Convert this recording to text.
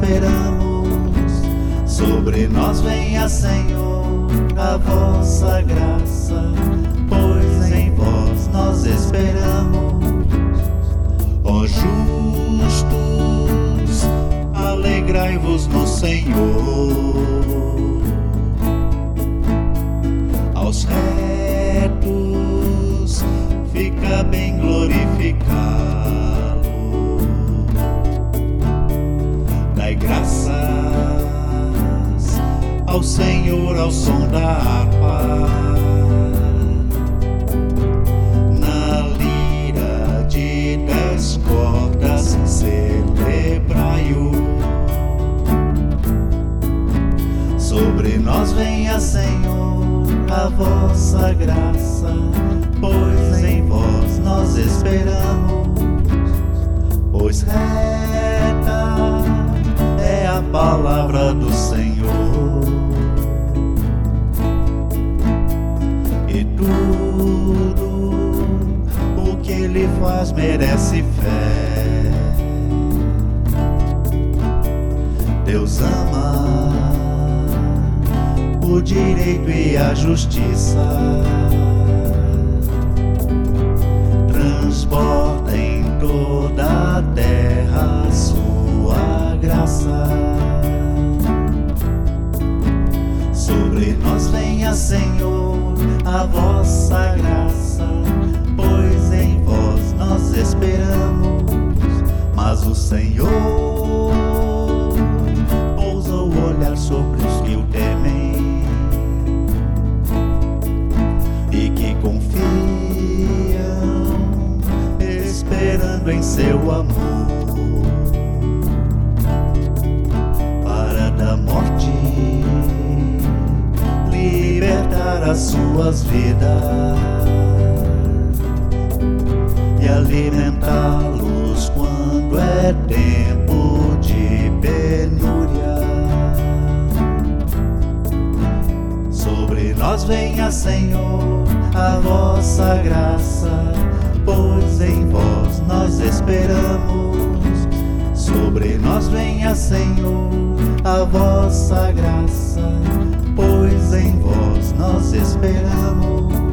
esperamos. Sobre nós venha, Senhor, a vossa graça, pois em vós nós esperamos. Ó justos, alegrai-vos no Senhor. Aos retos fica bem glorificá-lo. Dai graças ao Senhor ao som da harpa, na lira de 10 cordas celebrai-o. Sobre nós venha, Senhor, a vossa graça, pois em vós nós esperamos. Pois reta é a palavra do Senhor, e tudo o que Ele faz merece fé. Deus ama o direito e a justiça, transborda em toda a terra a sua graça. Sobre nós venha, Senhor, a vossa graça, pois em vós nós esperamos. Mas o Senhor pousou o olhar sobre os que o temem e que confiam, esperando em seu amor, para da morte libertar as suas vidas e alimentá-los quando é tempo de penúria. Sobre nós venha, Senhor, a vossa graça, pois em vós nós esperamos. Sobre nós venha, Senhor, a vossa graça, pois em vós nós esperamos.